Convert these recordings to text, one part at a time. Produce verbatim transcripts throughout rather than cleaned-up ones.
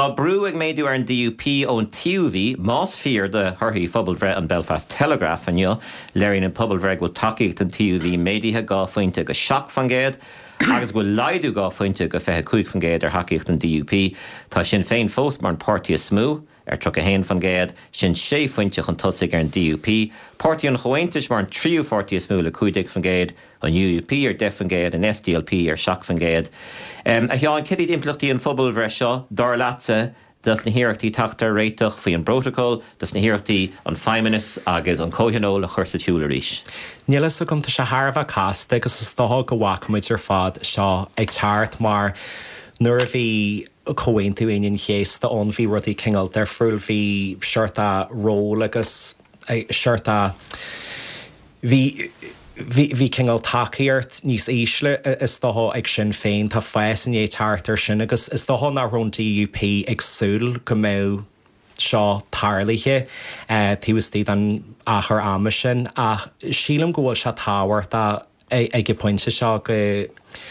Tá brú ag méadú ar an D U P ón T U V, más fear de thurthaí Phobalbhreith an Belfast Telegraph an jo, léiríonn an Phobalbhreith go takeíocht an T U V médaithe gá faointe go seach fan géad, agus go leidú gá faointe go fethe cuaig fan géad ar hacaíocht an D U P, tá Sinn Féin fós mar an pártaí smú, ar tro a héin fan géad, sin sé faointe chun tosaigh ar an D U P, pártaí an chohaintis mar an tríú pártaí smú le cuaig fan géad, an U U P ar def fan géad, an S D L P ar seach fan géad. Um, a cheann cedid implachtaí an Phobalbhreith seo, dar latsa, das na hiarachtaí tachtar réiteach faoi an protocol, das na hiarachtaí an feiminis agus an cóhanól a chur sa tiúla arís. Nílas a gom tá sé tharbh casta agus is dótha go bhhacamuid ar fad seo ag teart mar nuair a bhí cóhaintú aon chéasta ón bhí rudí cingal ar friúil bhí seirta ról agus seirta bhí Bhí cingal takeíart níos éisle is dótha ag Sinn Féin tá fees in é teart ar sin agus is dótha ná rún D U P ag súil go mé seo tarlaithe tíhastí an achar ama sin ach sílam go bhfuil se táhairt ag go pointe seo go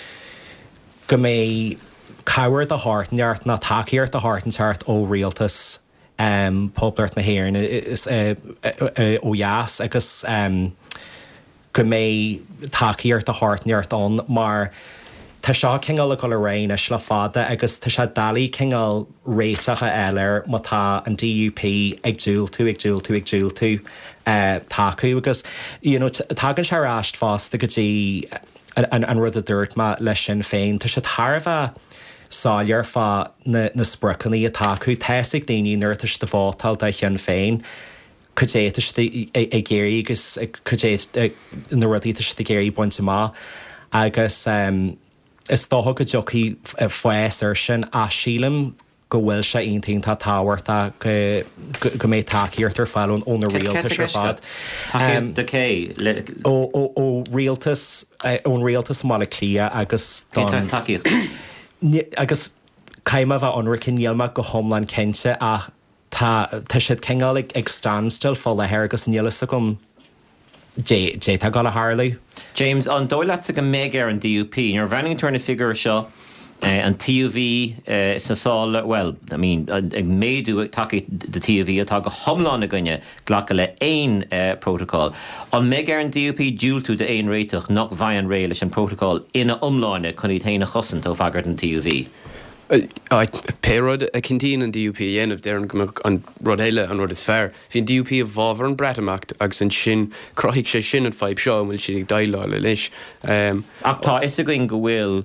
go mé cabhair a háirtneart na takeíart a háirtanteart ó rialtas um, poblart na héireann is ó dheas agus um, go mé takeíart a háirtneart an mar tá seo cingal go le réin is le fada agus tá se dalí cingal réiteacha eile má tá an D U P ag dúil tú ag dúil tú ag dúil tú uh, taú agus you know, tagann se ráist fásta go dtí an, an rud a dúirt má leis Sinn Féin tá se tharbh sáilear fá na, na spricanaí a taú teigh daoine nuirtas de bhátal de Sinn Féin chudéitas ag géirí agus chudé na rudítas de géirí buinte má agus um, is dótha go jochaí foies ar sin a sílam go bhfuil se aontainn tá táhairta go, go, go mé takeíart ar fáilún ó na rialtas ar fad. De cé? Ó rialtas ón rialtas mála clia agus agus caiimeh bheith anra cinnealma go thomlan cinnte ach Tá siad cingáil ag standstill fá lethir agus nílas a gom dé tá gáil a Harley. James, an dóileat go méid ar an D U P, ar bhainning turna figure seo an T U V is na sála, well, I mean, ag méadú take de T U V atá go thomláin na gunne ghlacha le éon protocol. An méid ar an D U P dúil tú de éon réiteach nach bhain ré leis an protocol ina umláine chun í taonna chosint ó bhagart an T U V. Pérod a cintín an D U P dhéanamh dearan go an rud eile an rud is fearr. Bhín D U P a bhábhar an breatamacht agus an sin croigh sé sin an fáib seo bhfuil si ag daileáil leis. Ach tá is a going go bhfuil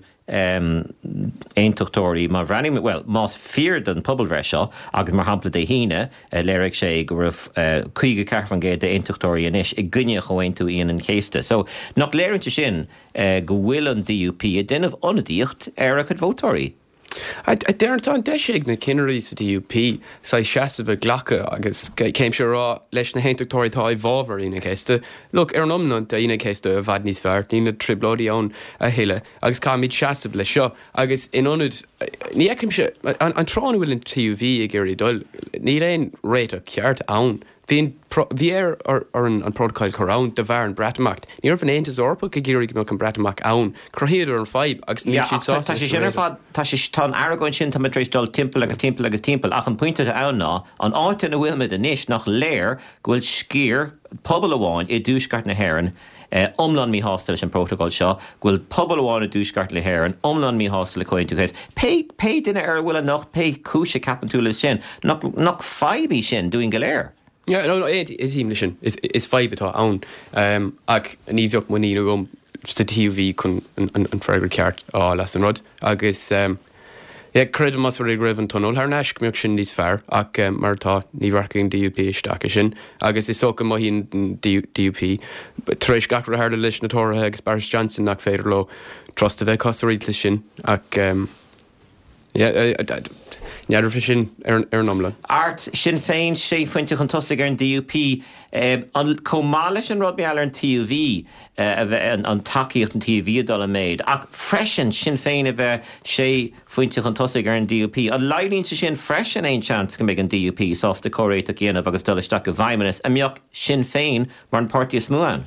éontóchtóirí mar bhreaning, well, más fear den Phobalbhreith seo agus mar hampla de híine léirigh sé go raibh chuige cearfan géad de éontóchtóirí inis i gcuine chohain tú íon an chéiste. So nach léirinte sin go bhfuil an D U P a duineh ionadaíocht ar a chud vótóirí. I daren't an deisig na cinnerí sa D U P sa seasamh ghlacha agus céim se rá leis na héintachtóirí tá i bhábhar ina chéiste. Look, ar an omnant a ina chéiste a bhad níos fearr, ní na triblódaí ann a héile, agus cá míid seasamh le seo, agus in onad, ní eicim se, an trán bhfuil an T U V ag géirí dul, ní réon réit a ceart ann. Bhíon bhí ar ar an protocol chorán de bhar an breatamacht. Níor fan éontas orpa go géirí go an breatamacht ann, croíad ar an fáib agus ní siad sá. Tá sé sin ar fad, tá sé tá aragóin sin tá éis dul timppla agus timppla agus timppla ach an pointe a ann ná, an áit na bhfuil mid inis nach léir go bhfuil scír pobl amháin i dúsgart na hÉireann omlan mí hástal an protocol seo, bhfuil pobl amháin i dúsgart le hÉireann, omlan mí hástal le coin tú chéis. Pe pe duine ar bhfuil a nach pe cúise capan tú le sin, nach nach fáibí sin dúin go léir. Yeah, no, no, it is sin is is five atá ann. Um, ag ní bheoh mu ní gom sa T U V chun an an freigur ceart á las an rud agus um, yeah, cred mas ag raibh an tonol ar neis gombeoh sin níos fearr ach um, mar tá ní bharcaigh D U P isteach sin agus is socha má hín D U P tréis gachar a leis na tóirithe agus Boris Johnson nach féidir lo trust a bheith cosaríd lei sin ach um, yeah, uh, uh, Neadar fi sin ar an omlan. Art Sinn Féin sé fointe chun tosaigh ar an D U P an comála sin rud beall ar an T U V a bheith an takeíocht an T U V a dul a méid ach freisin Sinn Féin a bheith sé fointe chun tosaigh ar an D U P an leidlíonn sa sin freisin éon chance go mbeidh an D U P sásta choréiteach dhéanamh agus dul isteach go bhaimimenas a mbeadh Sinn Féin mar an pártaí smúan.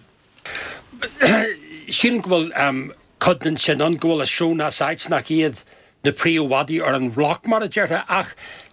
Sin go bhfuil codann sin an go bhfuil a siúna sáit nach iad na príomhhadaí ar an bhlach mar a deirtha ach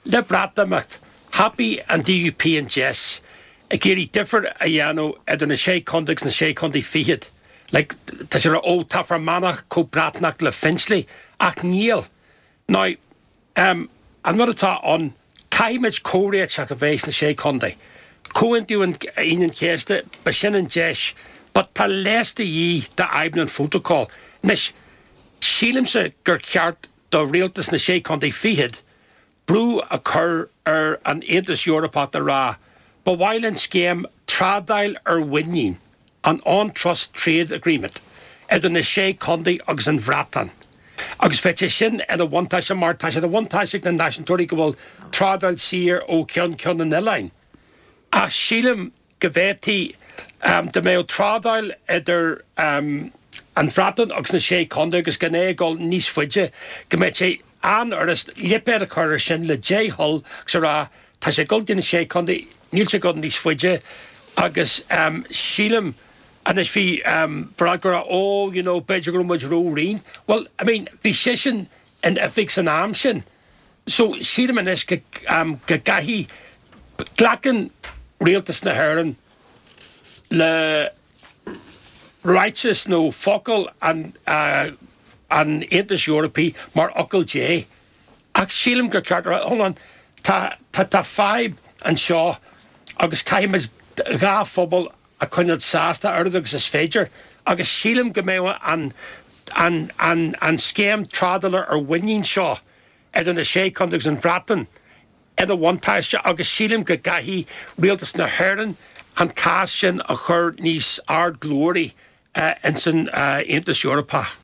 le bratamat, happy and D U P and Jess, a geri differ a yano ed an a sé condex na sé condi fiad. Like, tas er o tafar manach co bratnach le Finchley, ac Neil. Now, um, I'm not ta on Caimage Korea chak a vase na sé condi. Coen du an in keste, bashin and Jesh, but ta leste ye da Ibn photocall. Nish, Sheelimse gur kiart da realtas na sé condi fiad. Brew occur er an Indus Europe at the ra, but while in scheme tradile er winning an on-trust trade agreement, ed an sé condi agus an vratan. Agus fetche sin ed a one tash a mar tash a one tash na nation tori go tradile seer o kion kion an elaine. A Sheelim gaveti um de meo tradile eder um an vratan agus na sé condi agus gane gol nis fudge gemetche an artist liper a cur sin le J Hull sera ta sé gold in sé condi níl se god nis fudge agus um Sheelim and if he um bragara oh you know bedroom was roaring. Well, I mean vishishin and affix an amshin. So Sheelim and isk um gagahi glacken realtas na heron le righteous no focal and uh and Indus Europe mar Uncle J. Ac Sheelim go carter hold on ta ta ta five and Shaw agus Caimas ga phobal a cunnad sasta ardagus is féidir agus Sheelim go méha an an an an scam tradaler or winning Shaw ed an a sé condugs an bratan ed a one taiste agus Sheelim go gahi realtas na heron and cast sin a chur nís ard glory uh, in sin uh, Indus Europa.